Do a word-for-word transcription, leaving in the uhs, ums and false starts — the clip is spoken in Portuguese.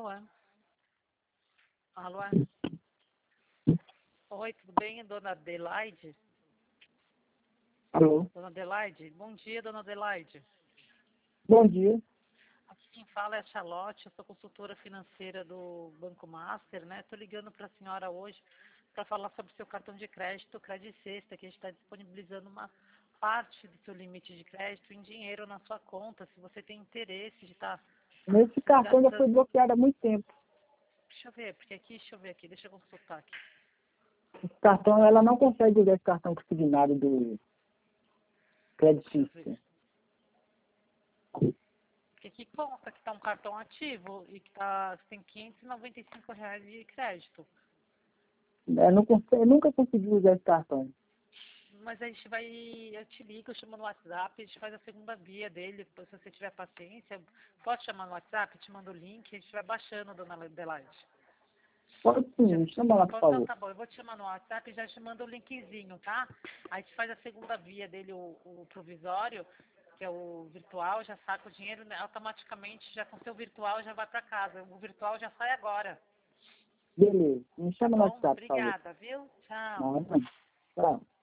Alô? Alô? Oi, tudo bem, dona Adelaide? Alô? Dona Adelaide? Bom dia, dona Adelaide. Bom dia. Aqui quem fala é a Charlotte, eu sou consultora financeira do Banco Master, né? Estou ligando para a senhora hoje para falar sobre o seu cartão de crédito, Crédito Sexta, que a gente está disponibilizando uma parte do seu limite de crédito em dinheiro na sua conta, se você tem interesse de estar Esse cartão já foi gastando. bloqueado há muito tempo. Deixa eu ver, porque aqui, deixa eu ver aqui, deixa eu consultar aqui. Esse cartão, ela não consegue usar esse cartão consignado do Crédito Deixa eu ver. Sexta. Porque aqui consta que está um cartão ativo e que tá, tem quinhentos e noventa e cinco reais de crédito. Ela não consegue, nunca conseguiu usar esse cartão. Mas a gente vai, eu te ligo, eu chamo no WhatsApp, a gente faz a segunda via dele, se você tiver paciência. Posso chamar no WhatsApp, te mando o link, a gente vai baixando, dona Adelaide. Pode sim, Já- me chama lá, por Então favor. tá bom, eu vou te chamar no WhatsApp e já te mando o linkzinho, tá? Aí a gente faz a segunda via dele, o, o provisório, que é o virtual, já saca o dinheiro, né, automaticamente, já com o seu virtual já vai para casa. O virtual já sai agora, Beleza, me tá chama no bom? WhatsApp, por favor. Obrigada, viu? Tchau. Não, não. Tchau.